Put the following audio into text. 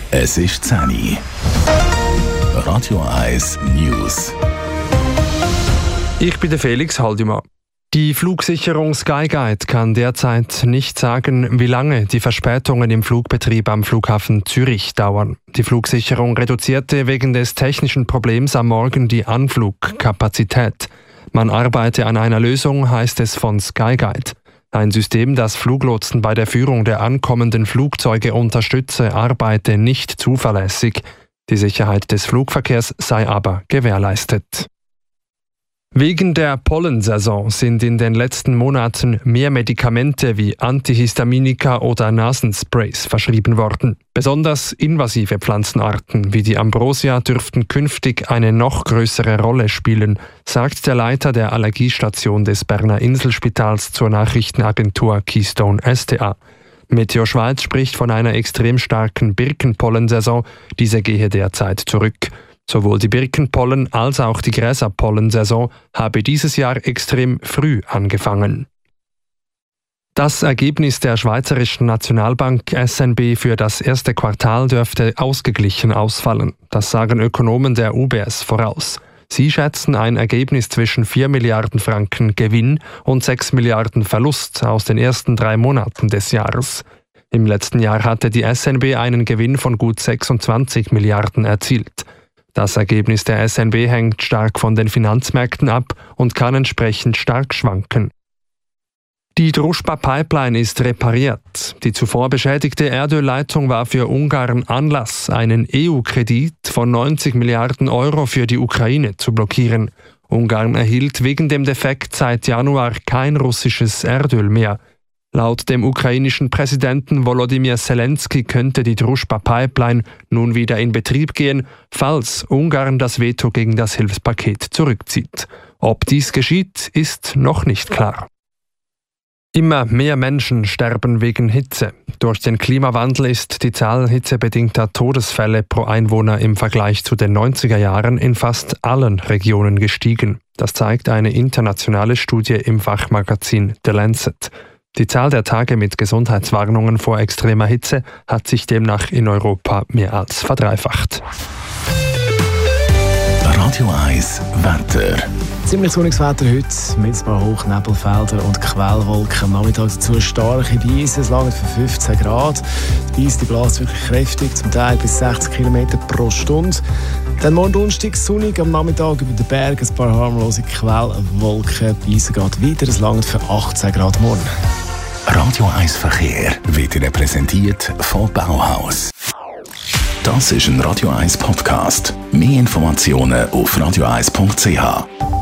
Es ist 10 Uhr. Radio 1 News. Ich bin der Felix Haldimann. Die Flugsicherung Skyguide kann derzeit nicht sagen, wie lange die Verspätungen im Flugbetrieb am Flughafen Zürich dauern. Die Flugsicherung reduzierte wegen des technischen Problems am Morgen die Anflugkapazität. Man arbeite an einer Lösung, heißt es von Skyguide. Ein System, das Fluglotsen bei der Führung der ankommenden Flugzeuge unterstütze, arbeite nicht zuverlässig. Die Sicherheit des Flugverkehrs sei aber gewährleistet. Wegen der Pollensaison sind in den letzten Monaten mehr Medikamente wie Antihistaminika oder Nasensprays verschrieben worden. Besonders invasive Pflanzenarten wie die Ambrosia dürften künftig eine noch größere Rolle spielen, sagt der Leiter der Allergiestation des Berner Inselspitals zur Nachrichtenagentur Keystone SDA. Meteo Schweiz spricht von einer extrem starken Birkenpollensaison, diese gehe derzeit zurück. Sowohl die Birkenpollen- als auch die Gräserpollensaison habe dieses Jahr extrem früh angefangen. Das Ergebnis der Schweizerischen Nationalbank SNB für das erste Quartal dürfte ausgeglichen ausfallen. Das sagen Ökonomen der UBS voraus. Sie schätzen ein Ergebnis zwischen 4 Milliarden Franken Gewinn und 6 Milliarden Verlust aus den ersten 3 Monaten des Jahres. Im letzten Jahr hatte die SNB einen Gewinn von gut 26 Milliarden erzielt. Das Ergebnis der SNB hängt stark von den Finanzmärkten ab und kann entsprechend stark schwanken. Die Družba-Pipeline ist repariert. Die zuvor beschädigte Erdölleitung war für Ungarn Anlass, einen EU-Kredit von 90 Milliarden Euro für die Ukraine zu blockieren. Ungarn erhielt wegen dem Defekt seit Januar kein russisches Erdöl mehr. Laut dem ukrainischen Präsidenten Volodymyr Zelensky könnte die Družba-Pipeline nun wieder in Betrieb gehen, falls Ungarn das Veto gegen das Hilfspaket zurückzieht. Ob dies geschieht, ist noch nicht klar. Immer mehr Menschen sterben wegen Hitze. Durch den Klimawandel ist die Zahl hitzebedingter Todesfälle pro Einwohner im Vergleich zu den 90er Jahren in fast allen Regionen gestiegen. Das zeigt eine internationale Studie im Fachmagazin The Lancet. Die Zahl der Tage mit Gesundheitswarnungen vor extremer Hitze hat sich demnach in Europa mehr als verdreifacht. Radio 1 Wetter. Ziemlich sonniges Wetter heute, mit ein paar Hochnebelfeldern und Quellwolken. Am Nachmittag dazu starke Brise, es langt für 15 Grad. Die Brise bläst wirklich kräftig, zum Teil bis 60 km pro Stunde. Dann morgen Donnerstag sonnig, am Nachmittag über den Bergen ein paar harmlose Quellwolken. Die Brise geht weiter, es langt für 18 Grad morgen. Radio 1 Verkehr wird Ihnen präsentiert von Bauhaus. Das ist ein Radio 1 Podcast. Mehr Informationen auf radio1.ch.